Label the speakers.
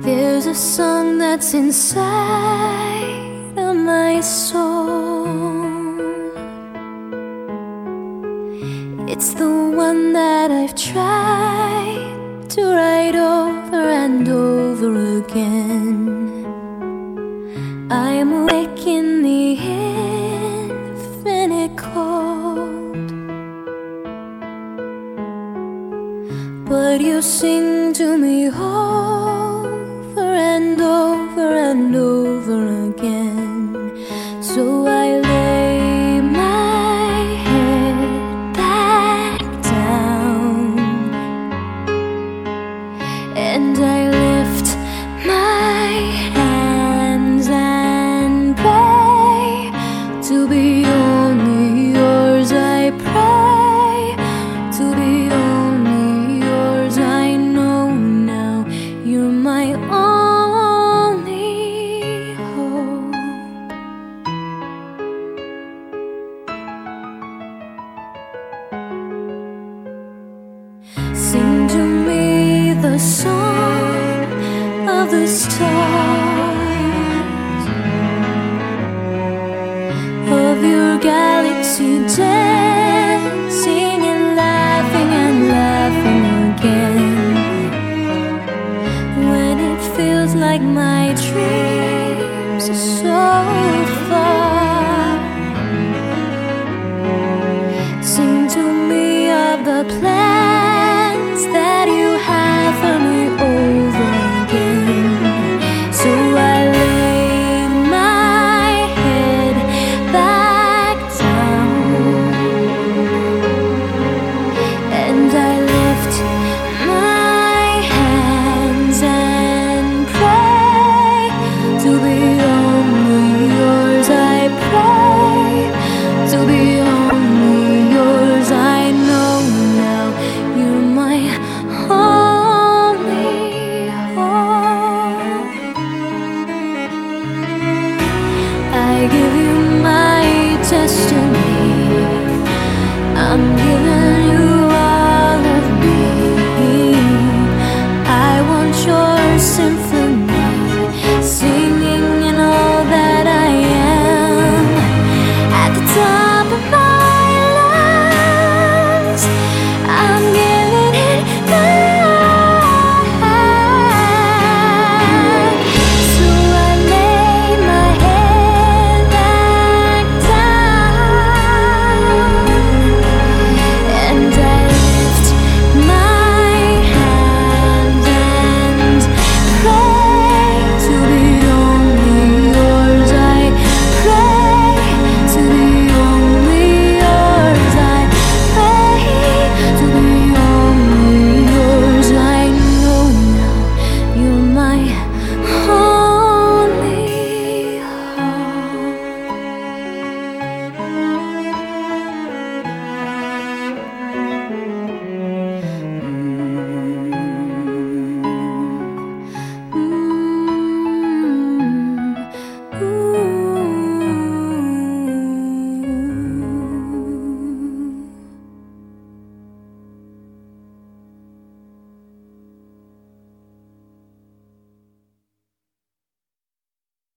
Speaker 1: There's a song that's inside of my soul. It's the one that I've tried to write over and over again. I'm awake in the infinite cold, but you sing to me over and over and over again. So I lay my head back down and I lift my hands and pray to be only yours. I pray to be only yours. I know now you're my only hope. Sing to me the song of the stars, of your galaxy dancing and laughing again. When it feels like my dreams are so far, sing to me of the planet